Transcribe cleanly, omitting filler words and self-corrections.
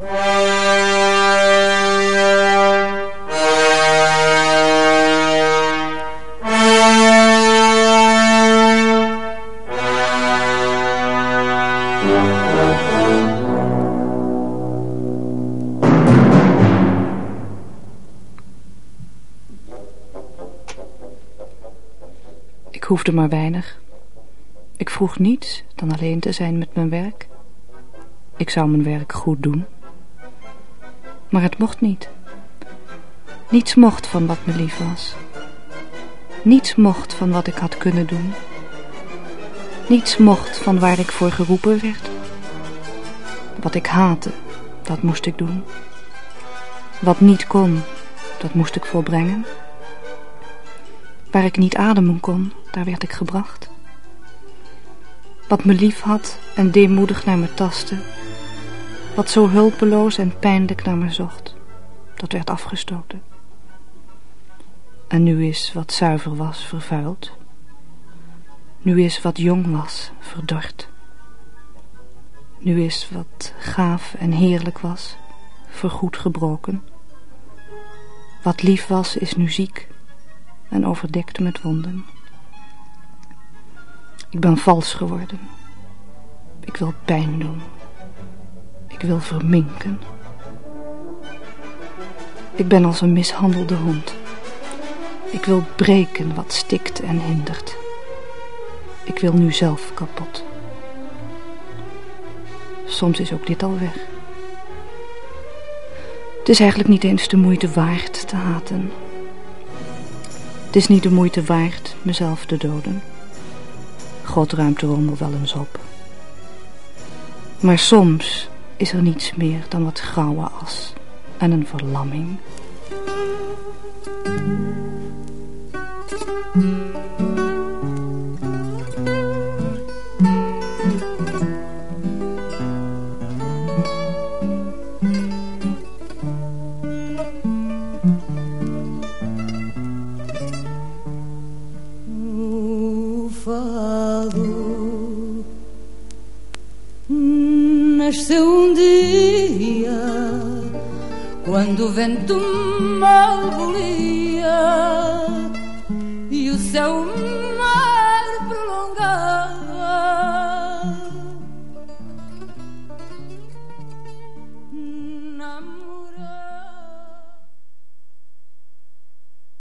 Ik hoefde maar weinig. Ik vroeg niets dan alleen te zijn met mijn werk. Ik zou mijn werk goed doen. Maar het mocht niet. Niets mocht van wat me lief was. Niets mocht van wat ik had kunnen doen. Niets mocht van waar ik voor geroepen werd. Wat ik haatte, dat moest ik doen. Wat niet kon, dat moest ik volbrengen. Waar ik niet ademen kon, daar werd ik gebracht. Wat me lief had en deemoedig naar me tastte, wat zo hulpeloos en pijnlijk naar me zocht, dat werd afgestoten. En nu is wat zuiver was vervuild. Nu is wat jong was verdord. Nu is wat gaaf en heerlijk was voorgoed gebroken. Wat lief was is nu ziek en overdekt met wonden. Ik ben vals geworden. Ik wil pijn doen. Ik wil verminken. Ik ben als een mishandelde hond. Ik wil breken wat stikt en hindert. Ik wil nu zelf kapot. Soms is ook dit al weg. Het is eigenlijk niet eens de moeite waard te haten. Het is niet de moeite waard mezelf te doden. God ruimt de rommel wel eens op. Maar soms is er niets meer dan wat grauwe as en een verlamming. Nasceu dia quando o vento mal bolia e o céu